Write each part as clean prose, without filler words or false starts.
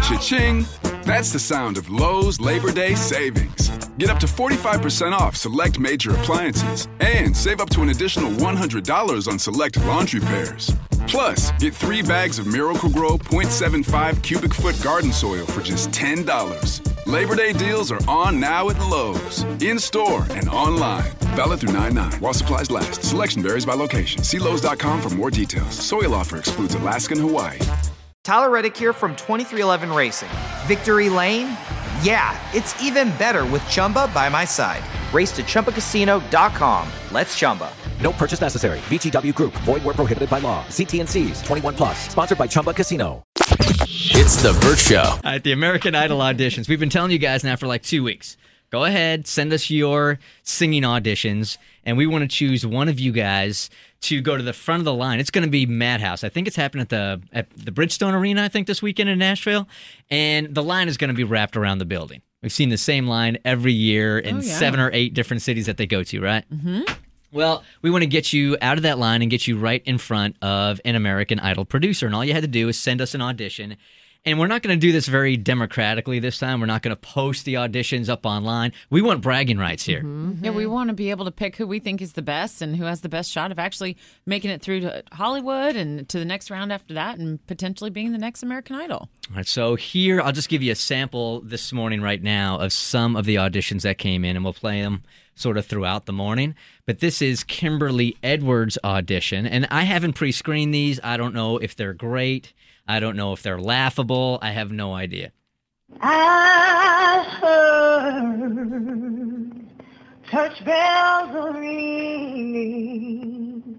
Cha-ching! That's the sound of Lowe's Labor Day savings. Get up to 45% off select major appliances and save up to an additional $100 on select laundry pairs. Plus, get 3 bags of Miracle-Gro 0.75 cubic foot garden soil for just $10. Labor Day deals are on now at Lowe's, in-store and online. Valid through 9/9 while supplies last. Selection varies by location. See Lowe's.com for more details. Soil offer excludes Alaska and Hawaii. Tyler Reddick here from 2311 Racing. Victory Lane? Yeah, it's even better with Chumba by my side. Race to ChumbaCasino.com. Let's Chumba. No purchase necessary. VGW Group. Void where prohibited by law. See T&Cs. 21 plus. Sponsored by Chumba Casino. It's The Burt Show. At the American Idol auditions, we've been telling you guys now for like 2 weeks. Go ahead, send us your singing auditions, and we want to choose one of you guys to go to the front of the line. It's going to be Madhouse. I think it's happening at the Bridgestone Arena, I think, this weekend in Nashville. And the line is going to be wrapped around the building. We've seen the same line every year in 7 or 8 different cities that they go to, right? Mm-hmm. Well, we want to get you out of that line and get you right in front of an American Idol producer. And all you had to do is send us an audition. And we're not going to do this very democratically this time. We're not going to post the auditions up online. We want bragging rights here. Mm-hmm. Yeah, we want to be able to pick who we think is the best and who has the best shot of actually making it through to Hollywood and to the next round after that and potentially being the next American Idol. All right, so here, I'll just give you a sample this morning right now of some of the auditions that came in, and we'll play them sort of throughout the morning. But this is Kimberly Edwards' audition, and I haven't pre-screened these. I don't know if they're great. I don't know if they're laughable. I have no idea. I heard church bells are ringing.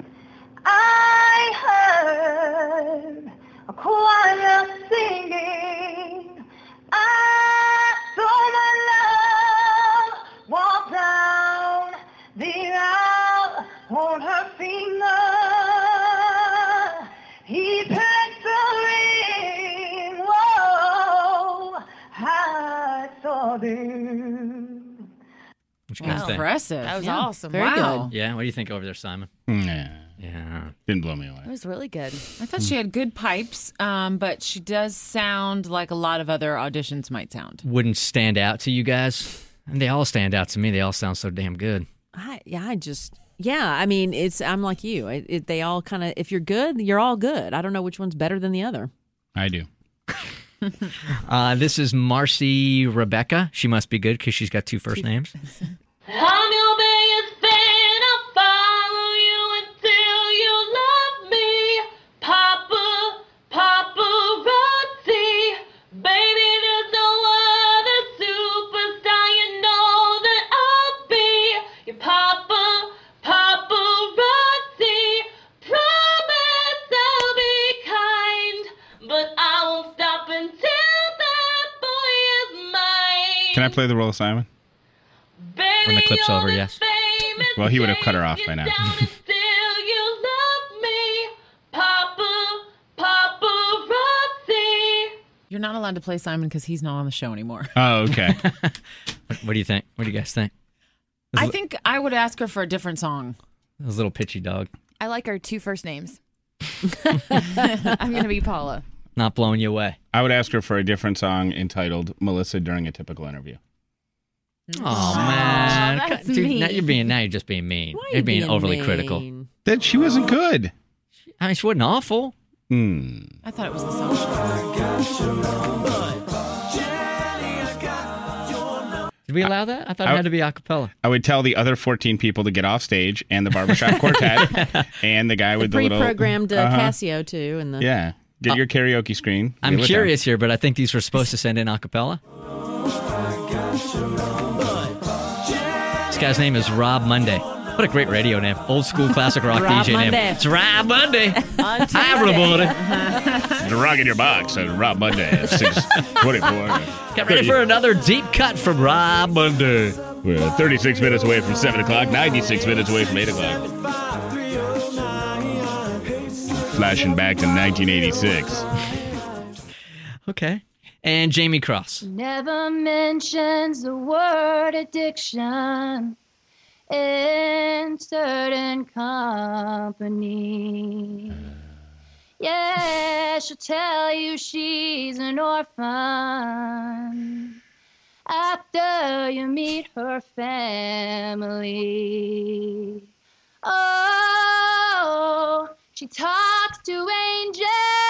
I heard a choir singing. I saw my love walk down the aisle on her finger. He picked the ring. Whoa, I saw them. What you guys think? Impressive. That was awesome. Very Wow. good. Yeah, what do you think over there, Simon? Yeah. Didn't blow me away. It was really good. I thought she had good pipes, but she does sound like a lot of other auditions might sound. Wouldn't stand out to you guys? And they all stand out to me. They all sound so damn good. I mean, I'm like you. They all kind of, if you're good, you're all good. I don't know which one's better than the other. I do. This is Marcy Rebecca. She must be good because she's got 2 first names. I'm your biggest fan. I'll follow you until you love me. Papa, paparazzi. Baby, there's no other superstar. You know that I'll be your papa, paparazzi. Promise I'll be kind, but I won't stop until that boy is mine. Can I play the role of Simon? When the clip's over, yes. Well, he would have cut her off by now. You're not allowed to play Simon because he's not on the show anymore. Oh, okay. What do you think? What do you guys think? I think I would ask her for a different song. That was a little pitchy dog. I like our 2 first names. I'm going to be Paula. Not blowing you away. I would ask her for a different song entitled Melissa During a Typical Interview. Oh, man. that's Dude, mean. now you're just being mean. Why are You're you being overly mean? critical. That she wasn't good. I mean, she wasn't awful. I thought it was the song. Did we allow that? I thought it had to be a cappella. I would tell the other 14 people to get off stage, and the barbershop quartet, and the guy with the little pre-programmed Casio, too. And the Yeah. Get your karaoke screen. I'm Deal with curious here, but I think these were supposed to send in a cappella. This guy's name is Rob Monday. What a great radio name. Old school classic rock Rob DJ Monday. name. It's Rob Monday. Hi, everybody. The Rock in Your Box on Rob Monday at 6:24. Get ready for another deep cut from Rob Monday. We're 36 minutes away from 7 o'clock, 96 minutes away from 8 o'clock. Flashing back to 1986. Okay. And Jamie Cross. Never mentions the word addiction in certain company. Yeah, she'll tell you she's an orphan after you meet her family. Oh, she talks to angels.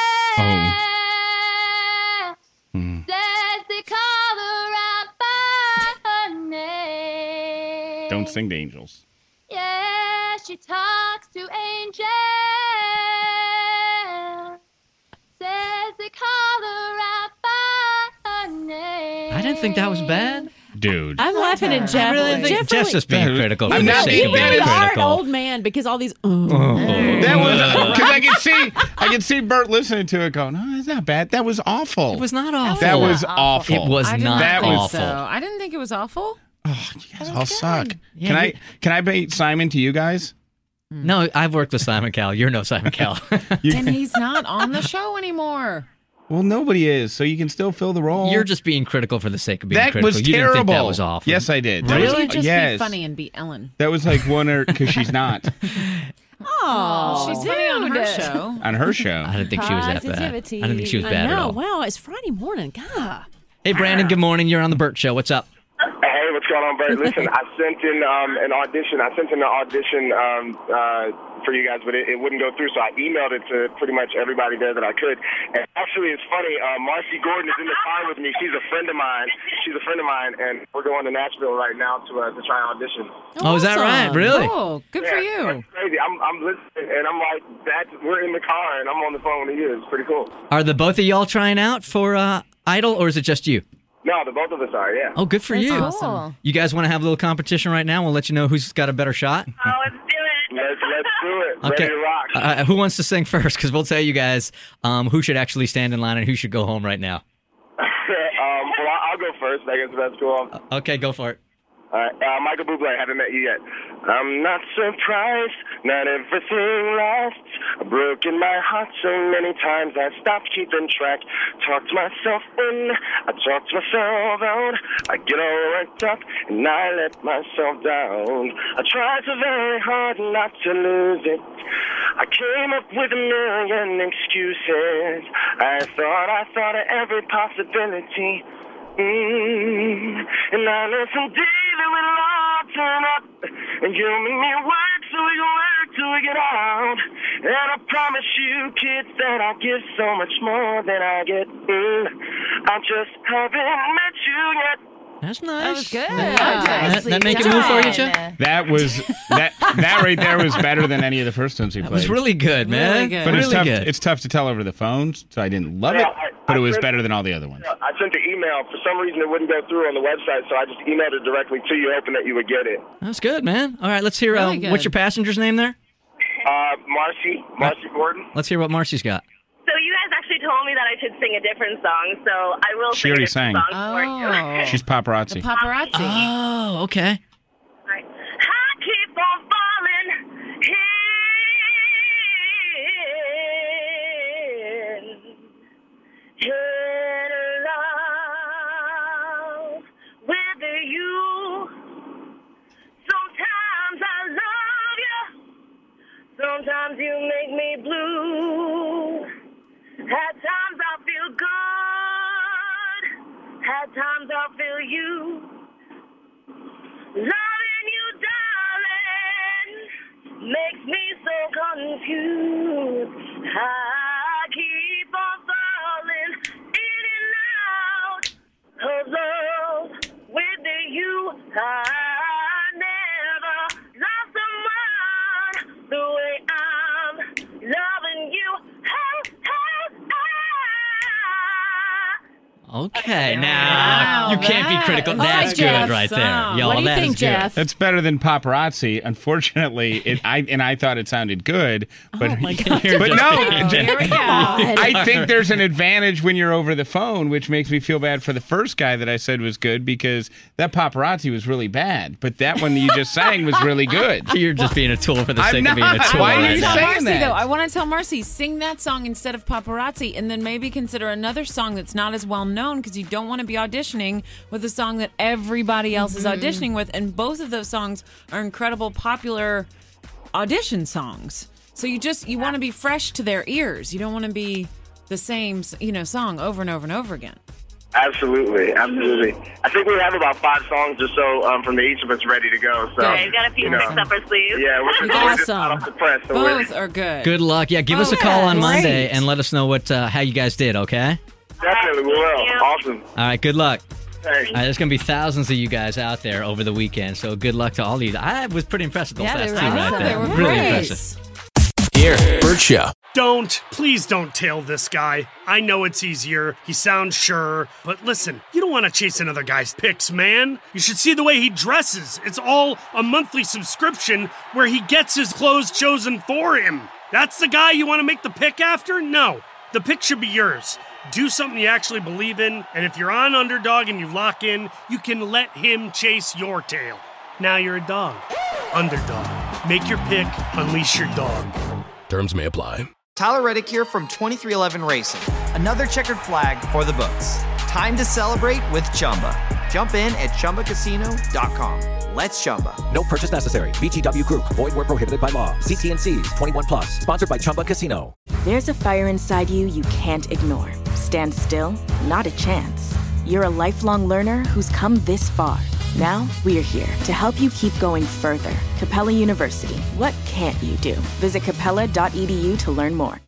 Says they call her out by her name. Don't sing to angels. Yeah, she talks to angels. Says they call her out by her name. I didn't think that was bad. Dude. I'm laughing at Jeff. I really think Jeff's just being critical for I'm the not sake being of being You are an critical. old man because all these. That was because I could see Bert listening to it going, "Oh, it's not bad. That was awful. It was not awful. That was awful. It was I did not That think was- awful. So. I didn't think it was awful. Oh, you guys all suck. Yeah, Can I bait Simon to you guys? No, I've worked with Simon Cowell. You're no Simon Cowell. And he's not on the show anymore. Well, nobody is, so you can still fill the role. You're just being critical for the sake of being that critical. was You terrible. didn't think that was awful. Yes, I did. Why That don't was- you just yes. be funny and be Ellen? That was like one because she's not Oh, She's funny on her show. on her show. I didn't think she was that bad. I Positivity. didn't think she was bad at I know. all. Wow, it's Friday morning. God. Hey, Brandon, good morning. You're on the Burt Show. What's up? Hey, what's going on, Bert? Listen, I sent in an audition. I sent in an audition for you guys, but it wouldn't go through, so I emailed it to pretty much everybody there that I could. And actually, it's funny. Marcy Gordon is in the car with me. She's a friend of mine. And we're going to Nashville right now to try and audition. Oh, is that right? Really? Oh, good for you. That's crazy. I'm listening, and I'm like, we're in the car, and I'm on the phone with you. It's pretty cool. Are the both of y'all trying out for Idol, or is it just you? No, the both of us are, yeah. Oh, good for That's you. awesome. You guys want to have a little competition right now? We'll let you know who's got a better shot. Oh, let's do it. Let's do it. Okay. Ready to rock. Who wants to sing first? Because we'll tell you guys who should actually stand in line and who should go home right now. Well, I'll go first. I guess that's cool. Okay, go for it. All right, Michael Bublé, haven't met you yet. I'm not surprised, not everything lasts. I've broken my heart so many times I stopped keeping track. Talked myself in, I talked myself out. I get all worked up and I let myself down. I tried so very hard not to lose it. I came up with a million excuses. I thought of every possibility. And I listen daily when it all turn up. And you make me work so we can work till we get out. And I promise you, kids, that I give so much more than I get. I just haven't met you yet. That's nice. That was good. That make it move for you, Jeff? That was that right there was better than any of the first ones he That played. was really good, man. Really good. But it's really tough. good. It's tough to tell over the phone, so I didn't love it. But it was better than all the other ones. I sent the email. For some reason, it wouldn't go through on the website, so I just emailed it directly to you, hoping that you would get it. That's good, man. All right, let's hear Really good. what's your passenger's name there? Marcy Gordon. Let's hear what Marcy's got. So you guys actually told me that I should sing a different song, so I will She sing already a different sang. song for you. Oh. She's paparazzi. Paparazzi. Oh, okay. Right. I keep on falling in love with you. Sometimes I love you. Sometimes you make me blue. At times I feel good. At times I feel you. Loving you, darling, makes me so confused. I keep on falling in and out of love with you. I never loved someone the way I'm loving you. Okay, now Wow, you can't be that- critical. I like That's good Jeff's right there. song. Y'all, What do you that think, is good. Jeff? That's better than paparazzi. Unfortunately, I thought it sounded good, but Oh, my God. You're but just no, being Here we go. I think there's an advantage when you're over the phone, which makes me feel bad for the first guy that I said was good because that paparazzi was really bad, but that one you just sang was really good. You're just being a tool for the I'm sake of being a not. tool Why are right you now. saying Marcy, that? though, I want to tell Marcy, sing that song instead of Paparazzi, and then maybe consider another song that's not as well known because you don't want to be auditioning with a song that everybody else is auditioning with. And both of those songs are incredible, popular audition songs. So you want to be fresh to their ears. You don't want to be the same, song over and over and over again. Absolutely. I think we have about 5 songs or so from each of us ready to go. So Okay, we've got a few tricks up our sleeves. Yeah, we're just out off the press. So Both are good. Good luck. Yeah, give us a call on Monday and let us know how you guys did, okay? Definitely, we will. Awesome. All right, good luck. Thanks. There's going to be thousands of you guys out there over the weekend, so good luck to all of you. I was pretty impressed with those last two right there. They were really great. impressive. Here, Bert Show. Please don't tail this guy. I know it's easier. He sounds sure. But listen, you don't want to chase another guy's pics, man. You should see the way he dresses. It's all a monthly subscription where he gets his clothes chosen for him. That's the guy you want to make the pick after? No. The pick should be yours. Do something you actually believe in, and if you're on Underdog and you lock in, you can let him chase your tail. Now you're a dog. Underdog. Make your pick, unleash your dog. Terms may apply. Tyler Reddick here from 23XI Racing. Another checkered flag for the books. Time to celebrate with Chumba. Jump in at ChumbaCasino.com. Let's Chumba. No purchase necessary. VGW Group. Void where prohibited by law. See T&Cs. 21 plus. Sponsored by Chumba Casino. There's a fire inside you can't ignore. Stand still? Not a chance. You're a lifelong learner who's come this far. Now, we're here to help you keep going further. Capella University. What can't you do? Visit capella.edu to learn more.